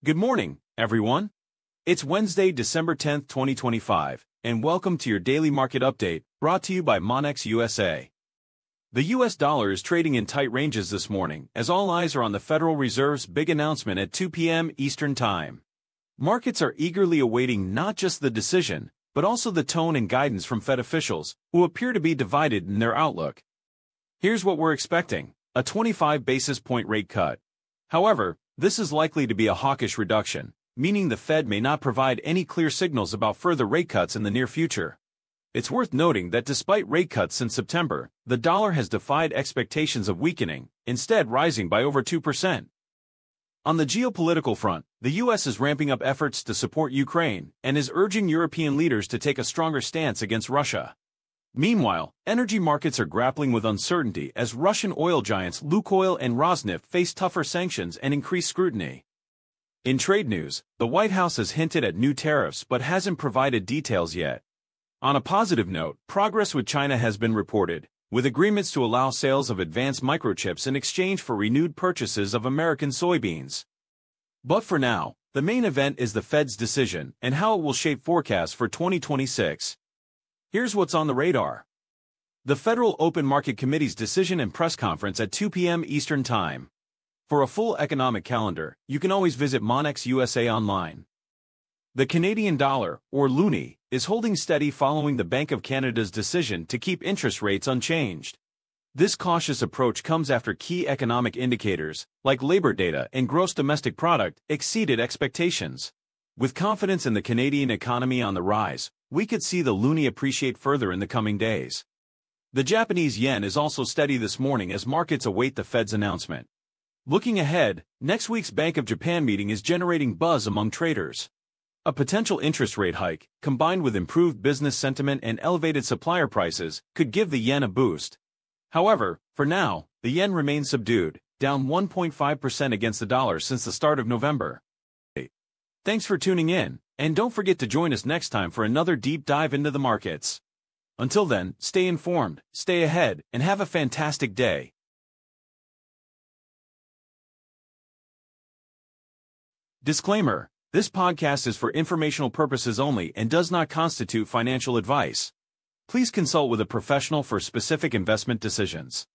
Good morning, everyone. It's Wednesday, December 10th, 2025, and welcome to your daily market update, brought to you by Monex USA. The US dollar is trading in tight ranges this morning, as all eyes are on the Federal Reserve's big announcement at 2 p.m. Eastern Time. Markets are eagerly awaiting not just the decision, but also the tone and guidance from Fed officials, who appear to be divided in their outlook. Here's what we're expecting: a 25 basis point rate cut. However, this is likely to be a hawkish reduction, meaning the Fed may not provide any clear signals about further rate cuts in the near future. It's worth noting that despite rate cuts since September, the dollar has defied expectations of weakening, instead rising by over 2%. On the geopolitical front, the U.S. is ramping up efforts to support Ukraine and is urging European leaders to take a stronger stance against Russia. Meanwhile, energy markets are grappling with uncertainty as Russian oil giants Lukoil and Rosneft face tougher sanctions and increased scrutiny. In trade news, the White House has hinted at new tariffs but hasn't provided details yet. On a positive note, progress with China has been reported, with agreements to allow sales of advanced microchips in exchange for renewed purchases of American soybeans. But for now, the main event is the Fed's decision and how it will shape forecasts for 2026. Here's what's on the radar. The Federal Open Market Committee's decision and press conference at 2 p.m. Eastern Time. For a full economic calendar, you can always visit Monex USA online. The Canadian dollar, or loonie, is holding steady following the Bank of Canada's decision to keep interest rates unchanged. This cautious approach comes after key economic indicators, like labor data and gross domestic product, exceeded expectations. With confidence in the Canadian economy on the rise, we could see the loonie appreciate further in the coming days. The Japanese yen is also steady this morning as markets await the Fed's announcement. Looking ahead, next week's Bank of Japan meeting is generating buzz among traders. A potential interest rate hike, combined with improved business sentiment and elevated supplier prices, could give the yen a boost. However, for now, the yen remains subdued, down 1.5% against the dollar since the start of November. Thanks for tuning in, and don't forget to join us next time for another deep dive into the markets. Until then, stay informed, stay ahead, and have a fantastic day. Disclaimer: this podcast is for informational purposes only and does not constitute financial advice. Please consult with a professional for specific investment decisions.